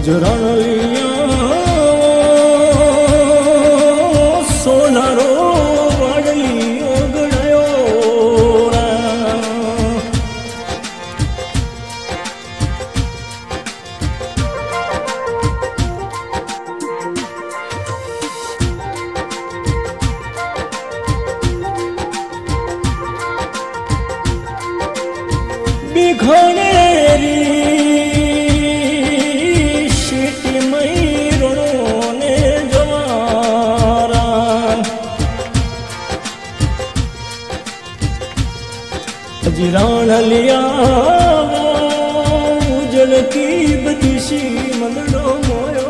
अजरण लिया सोनारो वाडलियो गड़ायो बिखरेरी अजरान लिया उजल की बदिशी मंदड़ो मोयो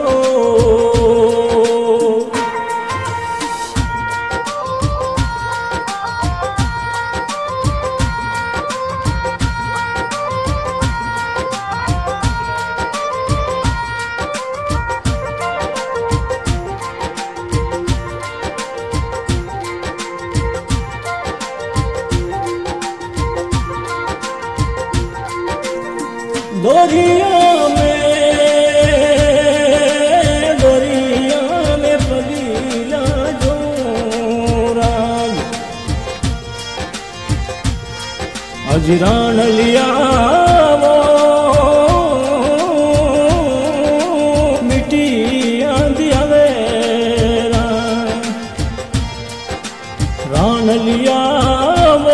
दोरिया में पगीला जोरा अजरान लिया वो मिटिया दिया वेरा रान लिया वो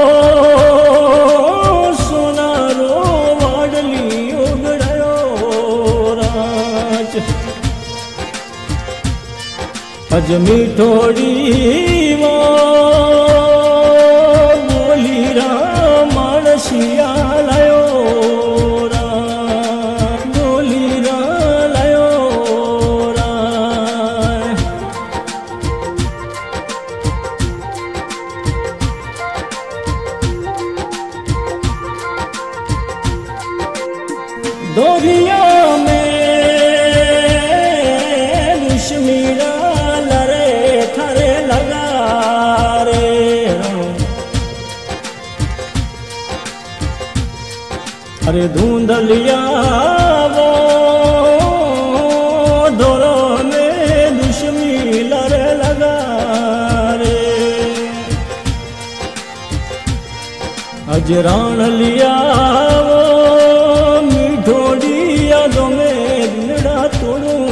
अज मिठोड़ी वो बोली राम मानसिया लायो बोली राम लायो दोरिया में दुश्मीरा अरे धुंधलिया वो धोरो में दुश्मी लड़े लगा रे अजरान लिया वो मिठोड़ी यादों में दिनड़ा तोड़ू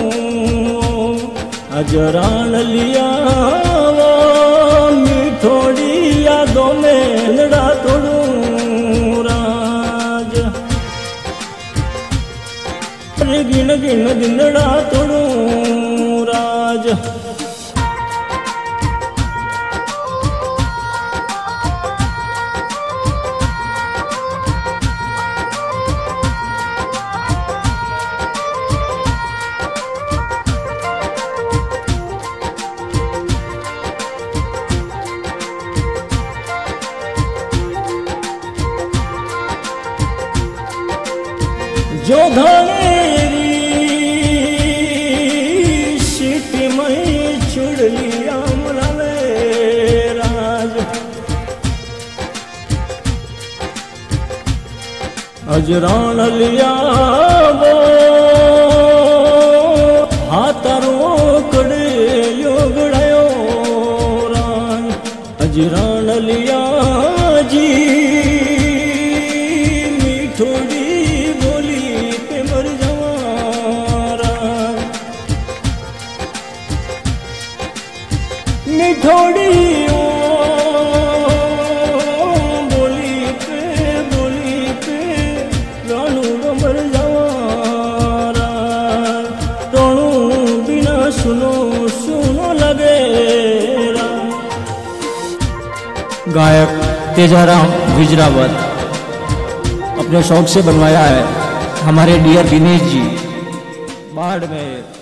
अजरान लिया वो मिठोड़ी यादों में दिनड़ा तोड़ू गिन गिन दिनड़ा तोड़ू राज जो धनेरी सीट में छुड़ लिया मुलाले राज अजरान लिया वो हाथारो कड़े योगड़ायो राज अजरान लिया जी मिठोड़ी मिठोड़ी बोली पे रानू मर जावारा रोनू बिना सुनो सुनो लगे। गायक तेजाराम विजरावत अपने शौक से बनवाया है हमारे डियर दिनेश जी बाढ़ में।